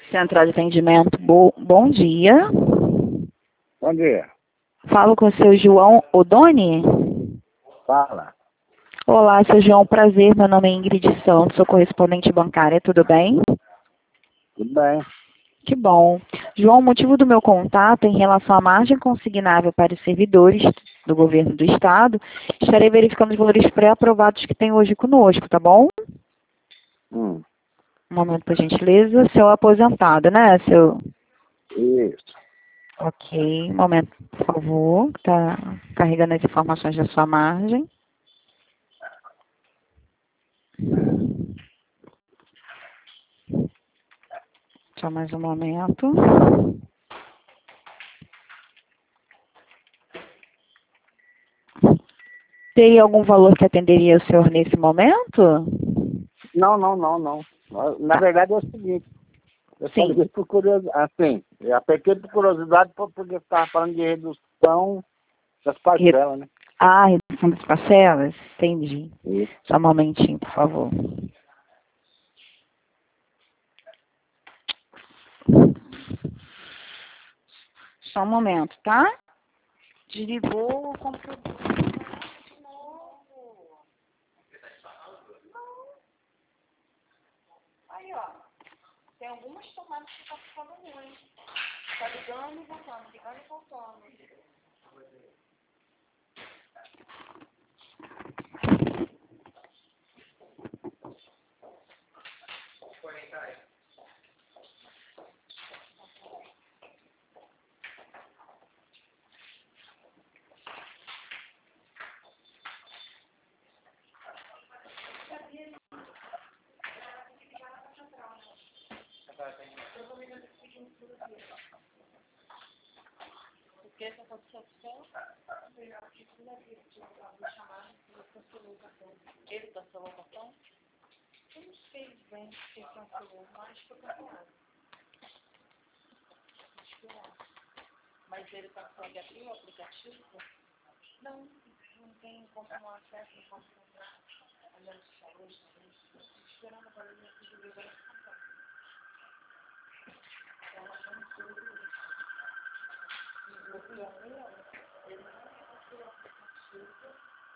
Central de Atendimento, bom dia. Bom dia. Falo com o seu João Odoni? Fala. Olá, seu João, prazer. Meu nome é Ingrid Santos, sou correspondente bancária, tudo bem? Tudo bem. Que bom. João, o motivo do meu contato é em relação à margem consignável para os servidores do governo do estado. Estarei verificando os valores pré-aprovados que tem hoje conosco, tá bom? Hum. Um momento, por gentileza. Seu aposentado, né? Isso. Ok, um momento, por favor. Está carregando as informações da sua margem. Só mais um momento. Teria algum valor que atenderia o senhor nesse momento? Não. Na Tá. verdade é o seguinte, eu só Sim. liguei por curiosidade, assim, eu apertei por curiosidade porque estava falando de redução das parcelas, né? Ah, redução das parcelas? Entendi. Isso. Só um momentinho, por favor. Só um momento, tá? Desligou o computador. Aí, ó. Tem algumas tomadas que tá ficando ruim. Tá ligando e voltando, ligando e voltando. Porque essa satisfação ele cancelou o cartão? Eu não sei bem se ele cancelou, mas foi cancelado. Mas ele cancelou de abrir o aplicativo? Não tem como acesso, não posso comprar. Olhando os valores, esperando o valor de verificação. Então, nós vamos tudo isso. E o pior ele não conseguiu o aplicativo.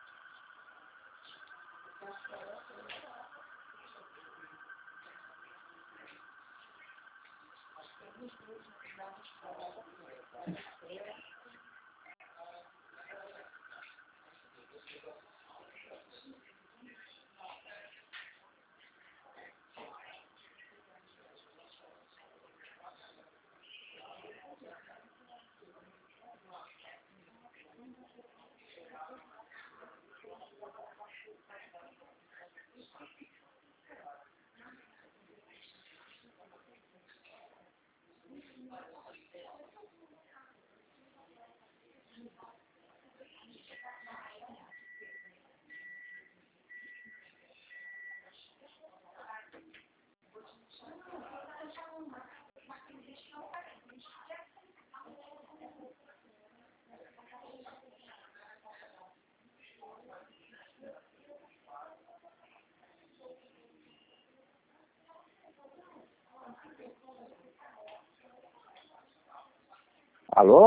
Alô?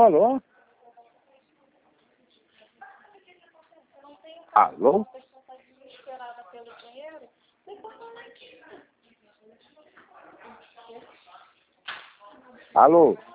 Alô? Alô?